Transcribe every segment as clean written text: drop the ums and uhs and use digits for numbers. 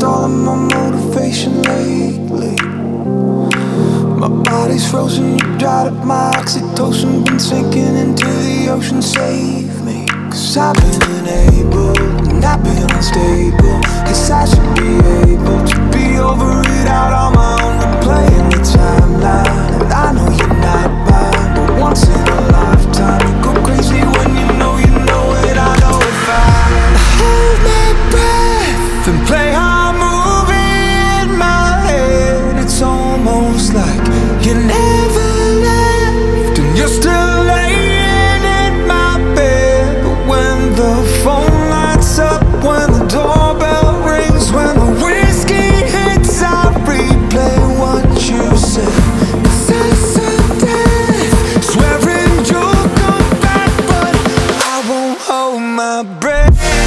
lost all of my motivation lately. My body's frozen, you dried up my oxytocin. Been sinking into the ocean, save me. 'Cause I've been unable, and I've been unstable. Guess I should be able to be over it out on my own, replaying the timeline. But I know you're not mine, but once in a lifetime you go crazy when you know it. I know if I hold my breath and play our movie in my head, it's almost like you never left and you're still laying in my bed. But when the phone lights up, when the doorbell rings, when the whiskey hits, I replay what you said. 'Cause I said death, swearing you'll come back, but I won't hold my breath.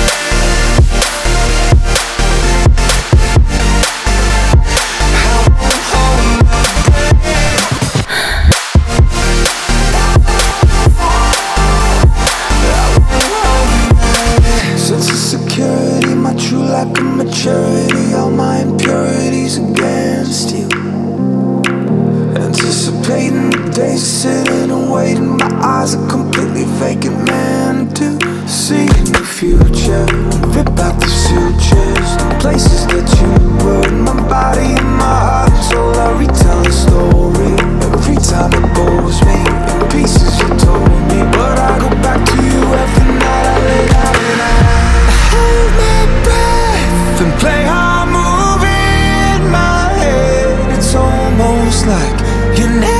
True lack of maturity, all my impurities against you. Anticipating the days of sitting and waiting, my eyes are completely vacant, man. To see in the future, rip out the sutures, the places that you were, my body and my heart and soul. I retell the story every time it bores me, in pieces you told me, but I go back to you every night. I lay down and I hold my breath and play our movie in my head. It's almost like you never